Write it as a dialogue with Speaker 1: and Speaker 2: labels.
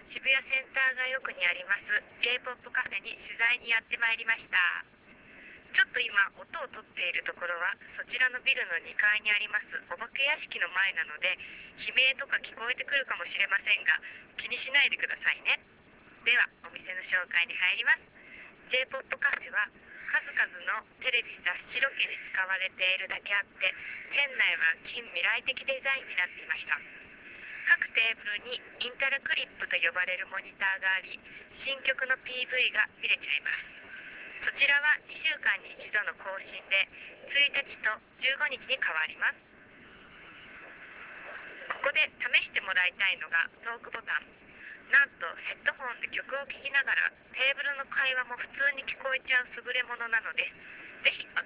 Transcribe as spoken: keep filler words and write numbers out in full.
Speaker 1: 渋谷センター街奥にあります J-ポップ カフェに取材にやってまいりました。ちょっと今音をとっているところはそちらのビルのにかいにありますお化け屋敷の前なので、悲鳴とか聞こえてくるかもしれませんが気にしないでくださいね。ではお店の紹介に入ります。 J-ポップ カフェは数々のテレビ雑誌ロケに使われているだけあって店内は近未来的デザインになっていました。各テーブルにインタラクリップと呼ばれるモニターがあり、新曲の ピーブイ が見れちゃいます。そちらはにしゅうかんに一度の更新でついたちとじゅうごにちに変わります。ここで試してもらいたいのがトークボタン。なんとヘッドホンで曲を聴きながらテーブルの会話も普通に聞こえちゃう優れものなのです。ぜひお